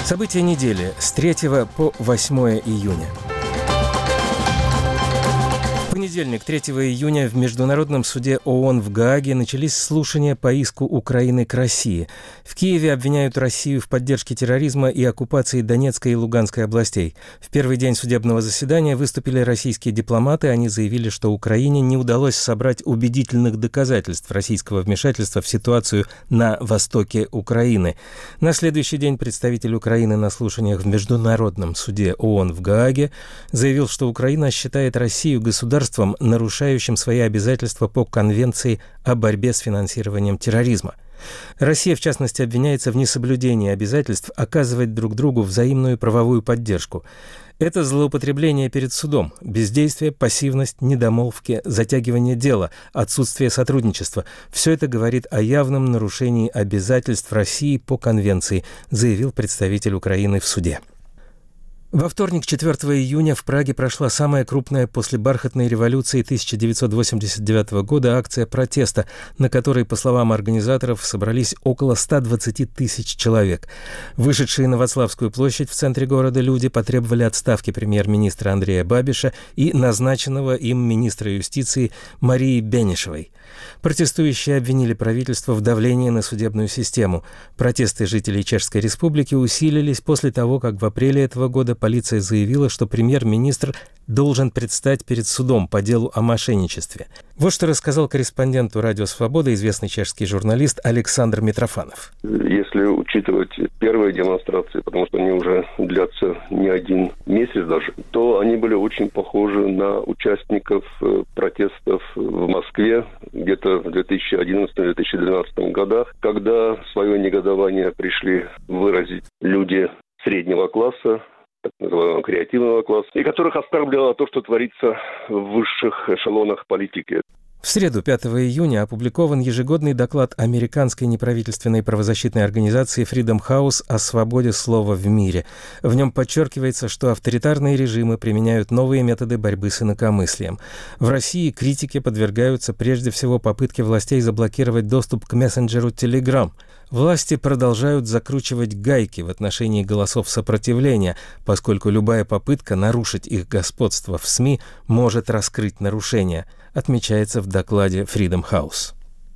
События недели с 3 по 8 июня. В понедельник, 3 июня, в Международном суде ООН в Гааге начались слушания по иску Украины к России. В Киеве обвиняют Россию в поддержке терроризма и оккупации Донецкой и Луганской областей. В первый день судебного заседания выступили российские дипломаты. Они заявили, что Украине не удалось собрать убедительных доказательств российского вмешательства в ситуацию на востоке Украины. На следующий день представитель Украины на слушаниях в Международном суде ООН в Гааге заявил, что Украина считает Россию государством, нарушающим свои обязательства по Конвенции о борьбе с финансированием терроризма. Россия, в частности, обвиняется в несоблюдении обязательств оказывать друг другу взаимную правовую поддержку. Это злоупотребление перед судом, бездействие, пассивность, недомолвки, затягивание дела, отсутствие сотрудничества. Все это говорит о явном нарушении обязательств России по Конвенции, заявил представитель Украины в суде. Во вторник, 4 июня, в Праге прошла самая крупная после бархатной революции 1989 года акция протеста, на которой, по словам организаторов, собрались около 120 тысяч человек. Вышедшие на Вацлавскую площадь в центре города люди потребовали отставки премьер-министра Андрея Бабиша и назначенного им министра юстиции Марии Бенишевой. Протестующие обвинили правительство в давлении на судебную систему. Протесты жителей Чешской Республики усилились после того, как в апреле этого года полиция заявила, что премьер-министр должен предстать перед судом по делу о мошенничестве. Вот что рассказал корреспонденту «Радио Свобода» известный чешский журналист Александр Митрофанов. Если учитывать первые демонстрации, потому что они уже длятся не один месяц даже, то они были очень похожи на участников протестов в Москве где-то в 2011-2012 годах, когда свое негодование пришли выразить люди среднего класса, так называемого креативного класса, и которых оскорбляло то, что творится в высших эшелонах политики. В среду, 5 июня, опубликован ежегодный доклад американской неправительственной правозащитной организации Freedom House о свободе слова в мире. В нем подчеркивается, что авторитарные режимы применяют новые методы борьбы с инакомыслием. В России критике подвергаются прежде всего попытки властей заблокировать доступ к мессенджеру Telegram. Власти продолжают закручивать гайки в отношении голосов сопротивления, поскольку любая попытка нарушить их господство в СМИ может раскрыть нарушения, отмечается в докладе Freedom House.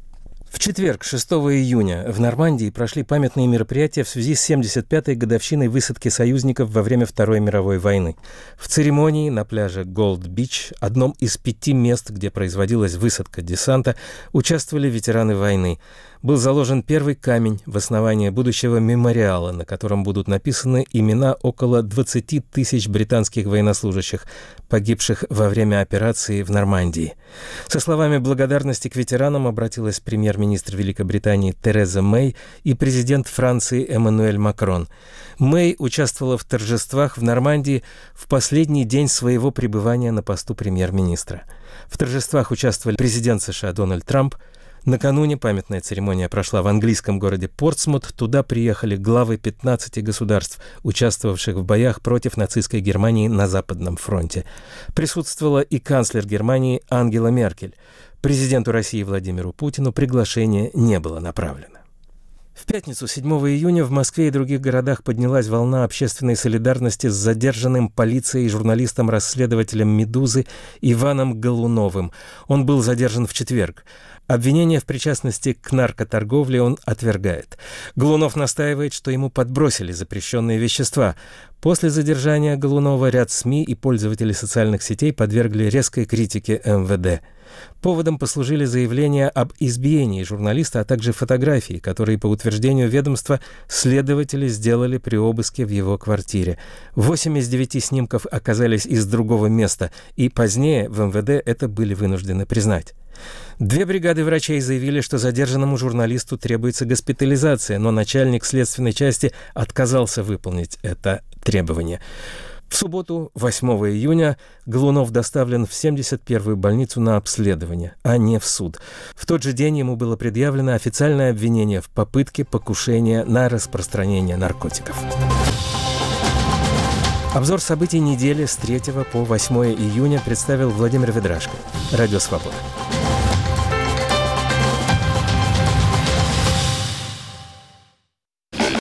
В четверг, 6 июня, в Нормандии прошли памятные мероприятия в связи с 75-й годовщиной высадки союзников во время Второй мировой войны. В церемонии на пляже Голд-Бич, одном из 5 мест, где производилась высадка десанта, участвовали ветераны войны. Был заложен первый камень в основание будущего мемориала, на котором будут написаны имена около 20 тысяч британских военнослужащих, погибших во время операции в Нормандии. Со словами благодарности к ветеранам обратилась премьер-министр Великобритании Тереза Мэй и президент Франции Эммануэль Макрон. Мэй участвовала в торжествах в Нормандии в последний день своего пребывания на посту премьер-министра. В торжествах участвовали президент США Дональд Трамп. Накануне памятная церемония прошла в английском городе Портсмут. Туда приехали главы 15 государств, участвовавших в боях против нацистской Германии на Западном фронте. Присутствовала и канцлер Германии Ангела Меркель. Президенту России Владимиру Путину приглашение не было направлено. В пятницу, 7 июня, в Москве и других городах поднялась волна общественной солидарности с задержанным полицией журналистом-расследователем «Медузы» Иваном Голуновым. Он был задержан в четверг. Обвинение в причастности к наркоторговле он отвергает. Голунов настаивает, что ему подбросили запрещенные вещества. После задержания Голунова ряд СМИ и пользователи социальных сетей подвергли резкой критике МВД. Поводом послужили заявления об избиении журналиста, а также фотографии, которые, по утверждению ведомства, следователи сделали при обыске в его квартире. 8 из 9 снимков оказались из другого места, и позднее в МВД это были вынуждены признать. 2 бригады врачей заявили, что задержанному журналисту требуется госпитализация, но начальник следственной части отказался выполнить это требование. В субботу, 8 июня, Голунов доставлен в 71-ю больницу на обследование, а не в суд. В тот же день ему было предъявлено официальное обвинение в попытке покушения на распространение наркотиков. Обзор событий недели с 3 по 8 июня представил Владимир Ведрашко. Радио «Свобода».